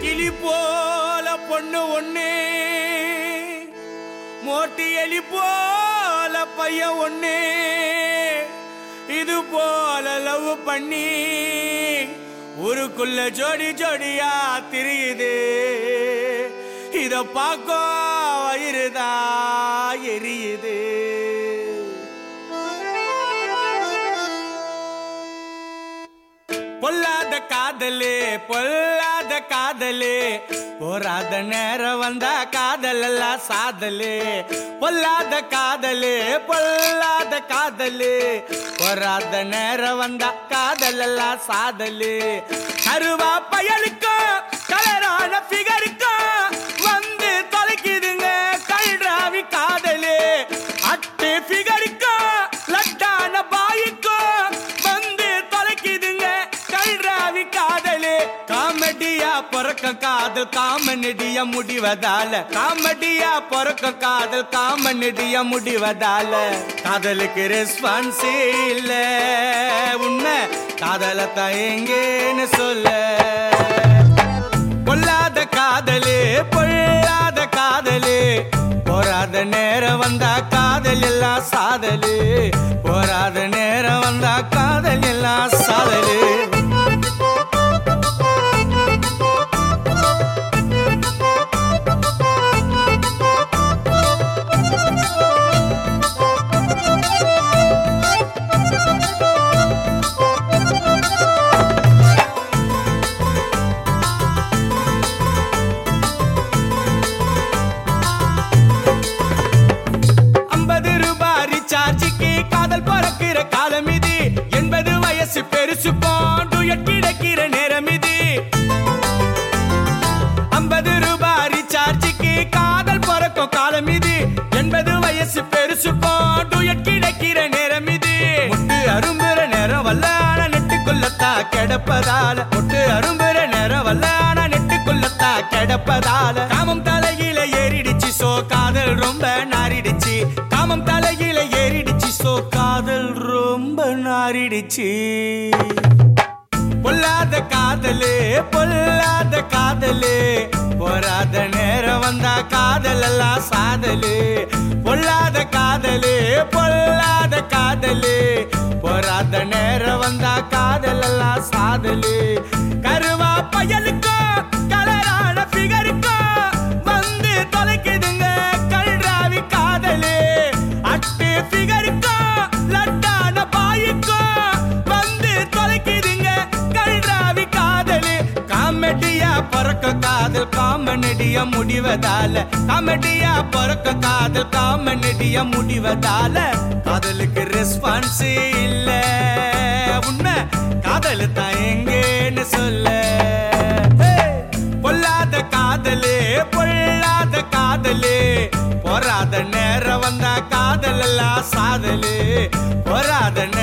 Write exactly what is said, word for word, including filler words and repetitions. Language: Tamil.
கிளி போல பொண்ணு ஒண்ணு, மோட்டி எலி போல பையன் ஒண்ணு, இது போல லவ் பண்ணி ஊருக்குள்ள ஜோடி ஜோடியா திரியுது. இத பார்க்க வயிறுதா எரியுது. பொல்லாத காதலே பொல்லாத காதலே, போராத நேரம் வந்தா காதல் எல்லாம் சாதலே. பொல்லாத காதலே பொல்லாத காதலே, போராத நேரம் வந்தா காதல் எல்லாம் சாதலே. கருவா பயலுக்கோ கலரான பிகருக்கோ வந்து தொலைக்குதுங்க கல்ராவி காதலே. அட்டு பிகருக்கோ லட்டான பாய்க்கோ வந்து தொலைக்குதுங்க கல்ராவி காதலே. காமெடியா பொறக்க காதல் காமநெடிய முடிவதால, காமெடியா பொறக்க காதல் காமநெடிய முடிவதால, காதலுக்கு ரெஸ்பான்ஸ் இல்ல. உண்மை காதலத்தான் எங்கேன்னு சொல்ல. பொல்லாத காதலே பொல்லாத காதலே, போராத நேரம் வந்தா காதல் எல்லாம் சாதலே. போராத நேரம் வந்தா காதல் எல்லாம் சாதலே. காதல் பறக்கிற காலம் இது, எண்பது வயசு பெருசு போண்டு கிடைக்கிற நேரம் இது. ஐம்பது ரூபாய் ரீசார்ஜுக்கு காதல் பறக்கும் காலம் இது, எண்பது வயசு பெருசு போண்டு கிடைக்கிற நேரம் இது. முட்டு அரும்புற நேரம் வல்லான நெட்டுக்குள்ளத்தா கிடப்பதால, முட்டு அரும்புற நேரம் வல்லான நெட்டுக்குள்ளத்தா கிடப்பதால, காமம் தலையில ஏறிடுச்சு சோ காதல் ரொம்ப நாரிடுச்சு. காமம் தலையில ஏறிடுச்சு சோ காதல் ரொம்ப நாரிடுச்சு. பொல்லாத காதலே பொல்லாத காதலே, போராத நேரம் வந்தா காதல் எல்லாம் சாதலே. பொல்லாத காதலே பொல்லாத காதலே, போராத நேரம் வந்தா காதல் எல்லாம் சாதலே. கருவா பயலுக்கோ கலரான பிகருக்கோ வந்து தொலைக்குதுங்க கல்ராவி காதலே. அட்டு பிகருக்கோ லட்டான பாய்க்கோ வந்து தொலைக்குதுங்க கல்ராவி காதலே. காமெடியா பொறக்க காதல் காமநெடிய முடிவதால, காமெடியா பொறக்க காதல் காமநெடிய முடிவதால, காதலுக்கு ரெஸ்பான்ஸ் இல்ல. உண்மை காதல் தான் எங்கேன்னு சொல்ல. பொல்லாத காதலே பொல்லாத காதலே, போராத நேரம் வந்தா காதல் எல்லாம் சாதலே. போராத